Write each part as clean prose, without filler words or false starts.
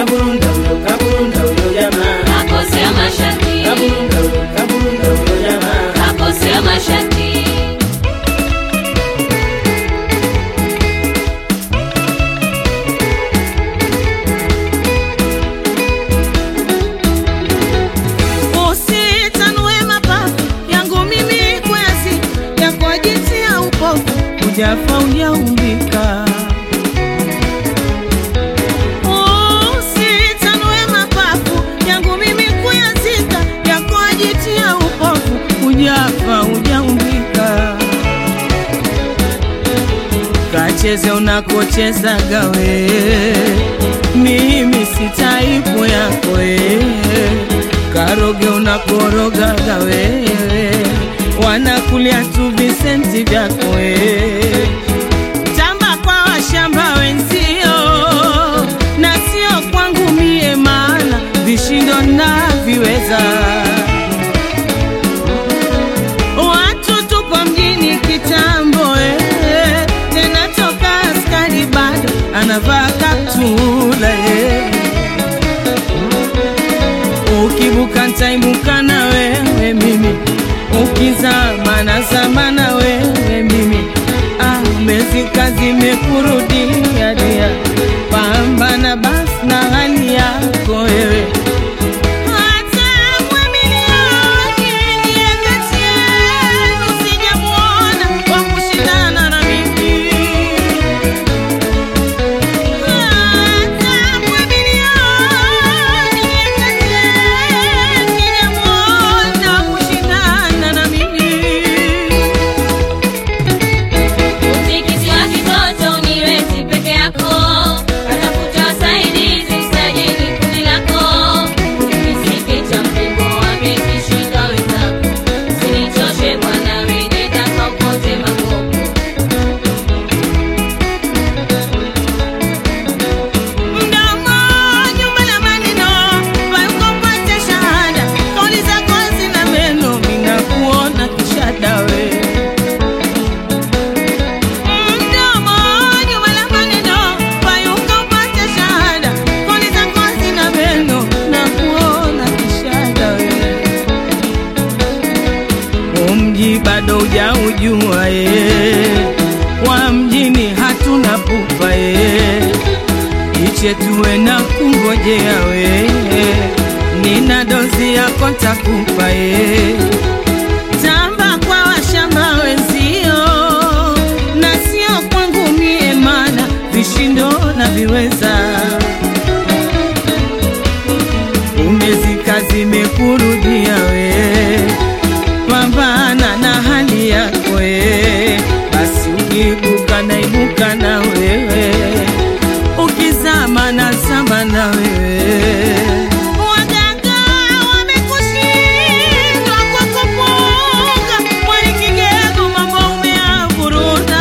kaburunda huyo jamaa, kakosea mashati, kaburunda huyo jamaa, kakosea mashati. Ujafa ujaumbika, usitanue mapafu yangu mimi kuyazika, yako ajitia upofu. Ujafa ujaumbika, kacheze unakocheza gawe, mimi si taipu yako karoge unakoroga gawe, wanakulia tu visenti vyako tamba kwa washamba wenzio, na sio kwangu mie, maana vishindo na viweza. Watu tupo mjini kitambo tena toka askari bado anavaa kaptula ukibuka ntaibuka na wewe mimi, ukizama na zama na wewe mimi. Mezi kazi mekurudia dia, pambana basi na hali yako wewe. Bado hujaujua wa mjini hatuna pupa iche tuwe na kungojea nina dozi yako takupa tamba kwa washamba wenzio, na sio kwangu mie, maana vishindo na viweza. Umezika zimekurudia pambana na hali yako basi ukibuka na ibuka na wewe, ukizama na zama na wewe. Waganga wamekushindwa kwa kupunga, mwali kigego mambo umeavuruda.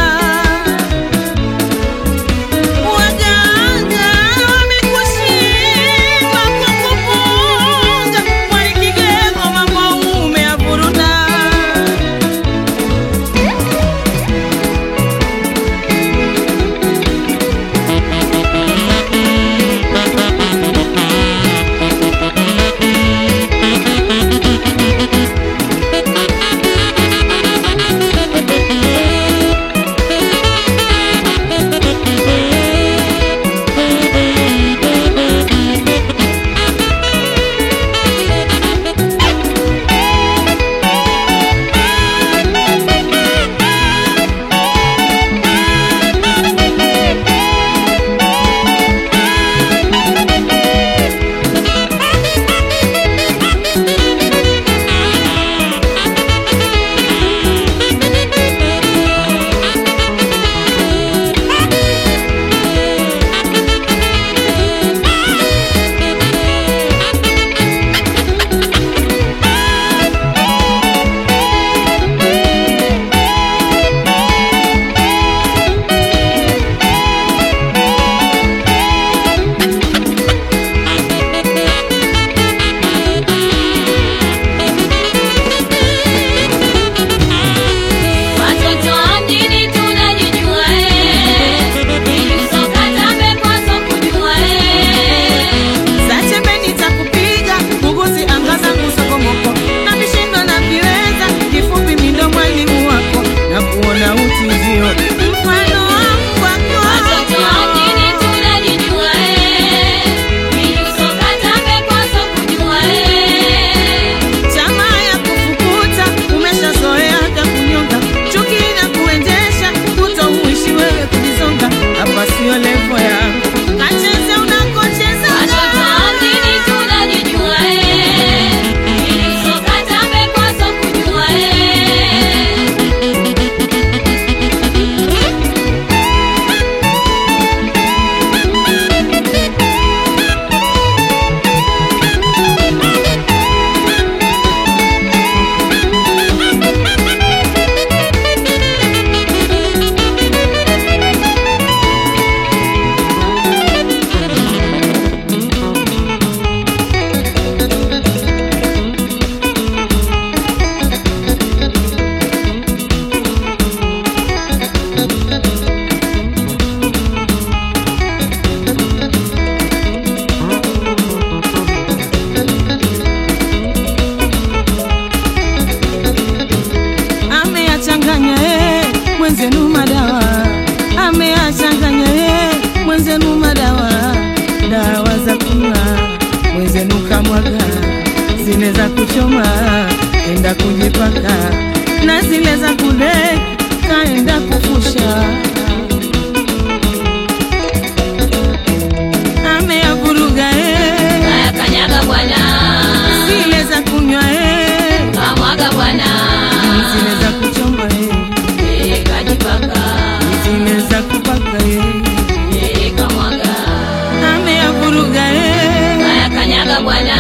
Waganga wamekushindwa kwa kupunga, mwali kigego mwenzenu madawa, dawa za kunywa, mwenzenu kamwaga, zile za kuchoma enda kujipaka, na zile za kudeki kaenda kufusha. Ameyavuruga Kanyaga bwana, zile za kunywa kamwaga bwana, zile za kuchoma kajipaka, zile za kupaka kamwaga. ameyavuruga Kanyaga bwana,